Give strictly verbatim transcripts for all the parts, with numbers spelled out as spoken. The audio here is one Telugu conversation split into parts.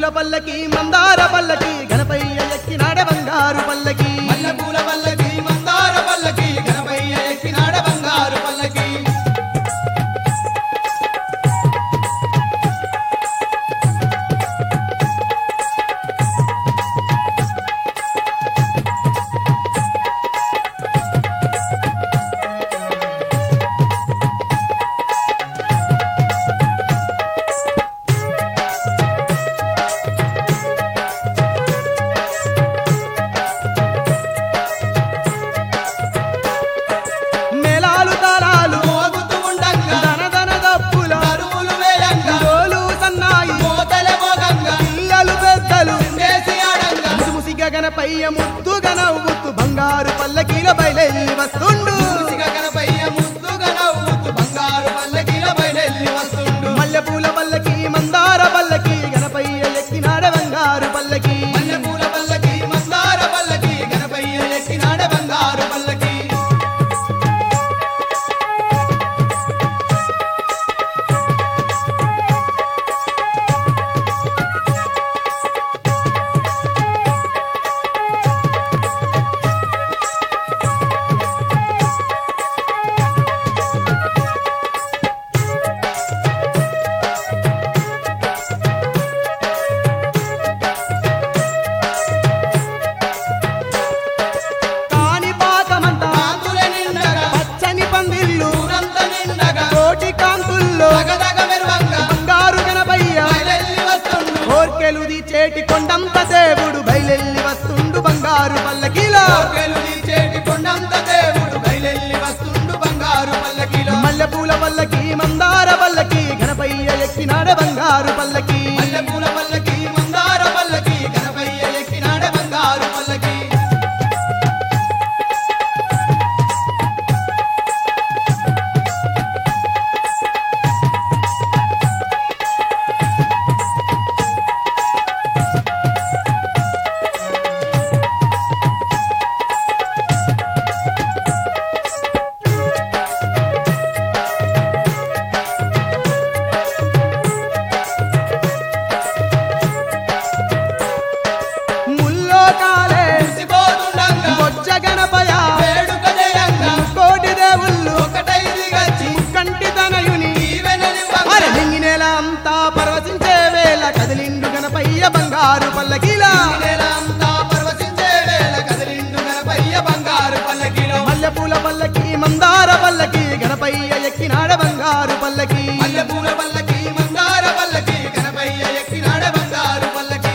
పల్లకి మందార పల్లకి గణపయ్య ఎక్కినాడ బంగారు పల్లకి మల్లెపూల పల్లకి మందార పల్లకి గణపయ్య ఎక్కినాడ బంగారు పల్లకి మేళాలు తాళాలు మోగుతూ ఉండంగా ధన ధన దప్పుల దరువులు వేయంగా డోలు సన్నాయి మోతలే మోగంగా పిల్లలు పెద్దలు వేసి ఆడంగా ముసిముసిగా గణపయ్య ముద్దుగా నవ్వుతూ బంగారు పల్లకీల బయలెల్లి వస్తుండు మూసిగా గణపయ్య ముద్దుగా నవ్వుతూ బంగారు పల్లకిలో బయలెల్లి వస్తుండు మల్లెపూల పల్లకి మందార పల్లకి గణపయ్య ఎక్కినాడ బంగారు పల్లకి మల్లెపూల పల్లకి మందార పల్లకి గణపయ్య ఎక్కినాడ బంగారు పల్లకి కాని పాకమంతా కాంతులే నిండగా పచ్చని పందిళ్ళు ఊరంతా నిండగా కోటి కాంతుల్లో దగదగ మెరువంగా బంగారు గణపయ్య బయలెల్లి వస్తుండు కోర్కెలుది చేటి కొండంత దేవుడు బయలెల్లి వస్తుండు బంగారు పల్లకీలో కోర్కెలు తీర్చేటి కొండంత దేవుడు బయలెల్లి వస్తుండు బంగారు పల్లకిలో మల్లెపూల పల్లకి మందార పల్లకి గణపయ్య ఎక్కినాడ బంగారు పల్లకి మల్లెపూల పల్లకి మందార పల్లకి గణపయ్య ఎక్కినాడ బంగారు పల్లకి ముల్లో కాలే మురిసిపోతుండంగా బొజ్జ గణపయ వేడుక చేయంగా కోటి దేవుళ్ళు ఒకటై దిగచ్చి కంటి తనయుని దీవెనలివ్వంగా అరే నింగినేల అంతా పర్వసించే వేళ కదిలిండు గణపయ్య బంగారు పల్లకీలా నేలంతా పరవశించే వేళ కదిలిండు గణపయ్య బంగారు పల్లకిలో మల్లెపూల పల్లకి మందార పల్లకి గణపయ్య ఎక్కినాడ బంగారు పల్లకి మల్లెపూల పల్లకి మందార పల్లకి గణపయ్య ఎక్కినాడ బంగారు పల్లకి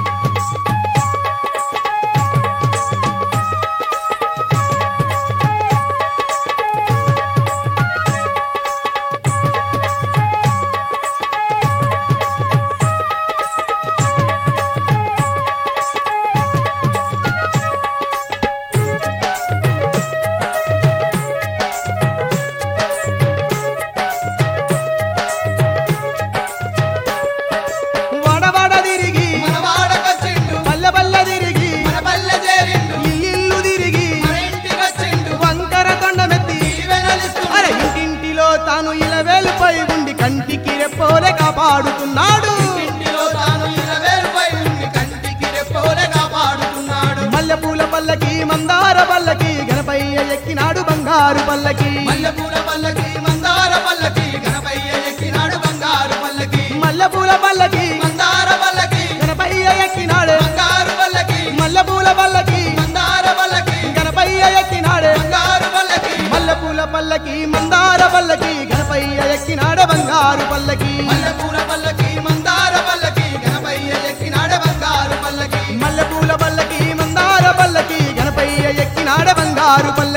వడవడ తిరిగి మన వాడకొచ్చిండు పల్లె పల్లె తిరిగి మన పల్లె చేరిండు ఇల్లు తిరిగి మన ఇంటికొచ్చిండు వంకర కొండమెత్తి దీవెనలిస్తుండు అరే ఇంటింటిలో తాను ఇలవేలుపై ఉండి కంటికి రెప్పోలే కాపాడుతున్నాడు ఇంటిలో తాను ఇరవేరుపై ఉండి కంటికి రెప్పోలే కాపాడుతున్నాడు మల్లెపూల పల్లకి మందార పల్లకి గణపయ్య ఎక్కినాడు బంగారు పల్లకి మల్లెపూల పల్లకి మందార పల్లకి గణపయ్య ఎక్కినాడు బంగారు పల్లకి మల్లెపూల పల్లకి మందార పల్లకి గణపయ్య ఎక్కినాడు బంగారు పల్లకి మల్లెపూల పల్లకి మందార పల్లకి గణపయ్య ఎక్కినాడు బంగారు పల్లకి మల్లెపూల పల్లకి మందార పల్లకి గణపయ్య ఎక్కినాడ బంగారు పల్లకి మల్లెపూల పల్లకి మందార పల్లకి గణపయ్య ఎక్కినాడ బంగారు పల్లకి మల్లెపూల పల్లకి మందార పల్లకి గణపయ్య ఎక్కినాడ బంగారు పల్లకి